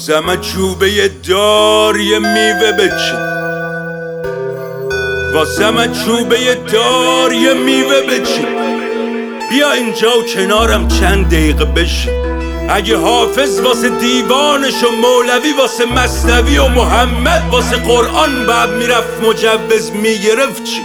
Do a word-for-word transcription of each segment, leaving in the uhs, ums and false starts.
واسمه چوبه دار یه میوه بچین، واسمه چوبه دار یه میوه بچین، بیا اینجا و کنارم چند دقیقه بشین. اگه حافظ واسه دیوانش و مولوی واسه مثنوی و محمد واسه قرآن بعد میرفت مجوز میگرفت چی؟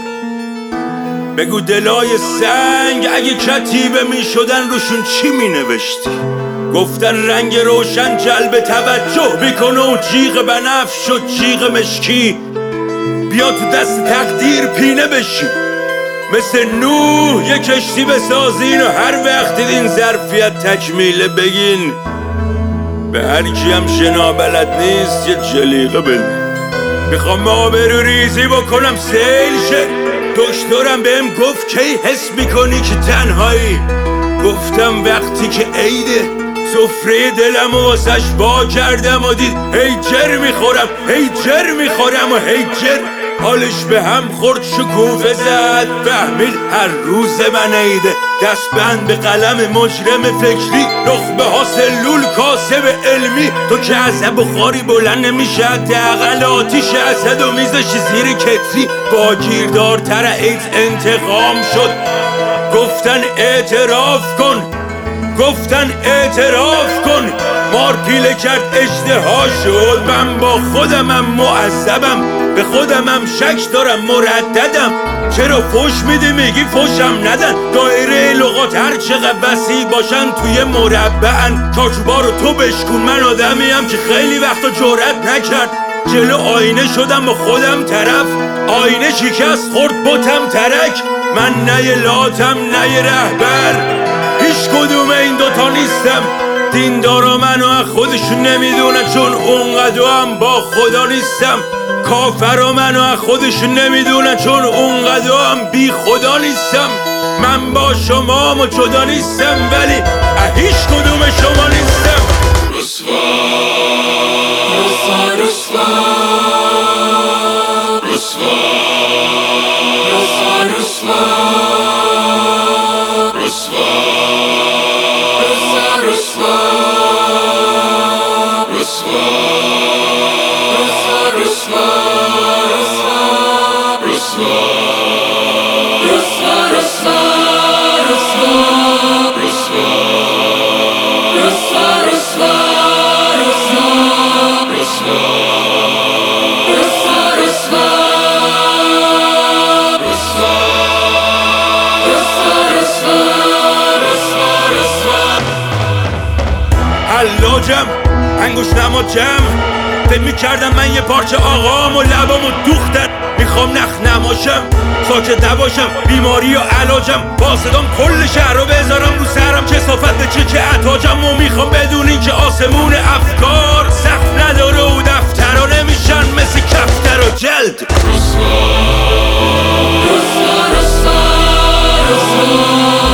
بگو دلای سنگ اگه کتیبه میشدن روشون چی مینوشتی؟ گفتن رنگ روشن جلب توجه میکنه و جیغ بنفش و جیغ مشکی، بیا تو دست تقدیر پینه بشی، مثل نوح یه کشتی بسازین و هر وقت دیدین ظرفیت تکمیله بگین. به هر کی هم شنا بلد نیست یه جلیقه بده. میخوام آبرو ریزی بکنم سیل شه، دکترم بهم گفت کی حس میکنی که تنهایی؟ گفتم وقتی که عیده، سفره دلم و واسش با کردم و دید هی جر میخورم هی جر میخورم و هی جر حالش به هم خورد شکوفه زد، فهمید هر روز من عیده. دست بند به قلم مجرم فکری، نخبه ها سلول کاسب علمی، تو که از بخاری بلند نمیشه حداقل آتیش اسد و میذاشی زیر کتری. با گیردارتر ایت انتقام شد، گفتن اعتراف کن، گفتن اعتراف کن، مار پیله کرد اشتها شد. من با خودمم معذبم، به خودمم شک دارم مرددم. چرا فوش میدی میگی فوشم ندن؟ دایره لغات هر چقدر وسیع باشن توی مربعن. چارچوبا رو تو بشکن، من آدمیم که خیلی وقتا جرأت نکرد. جلو آینه شدم با خودم طرف، آینه شکست خورد بتم ترک. من نه یه لاتم نه یه رهبر، هیچ کدوم این دوتا نیستم. دیندارا منو از خودشون نمیدونن چون اونقدر هم با خدا نیستم. کافرا منو از خودشون نمیدونن چون اونقدر هم بی خدا نیستم. من با شما و جدا نیستم ولی هیچ کدوم شما نیستم. رسوا رسوا رسوا رسوا رسوا رسوا رسوا حلاجم انگوش نما جمع، فکر میکردم من یه پارچه آقام و لبامو دوختن. میخوام نخ نماشم ساکت نباشم، بیماری و علاجم با صدام کل شهر رو بذارم رو سرم. کثافت چه که عطاجم و میخوام بدونین که آسمون افکار سقف نداره و دفترها نمیشن مثل کفتر و جلد. رسوا رسوا رسوا رسوا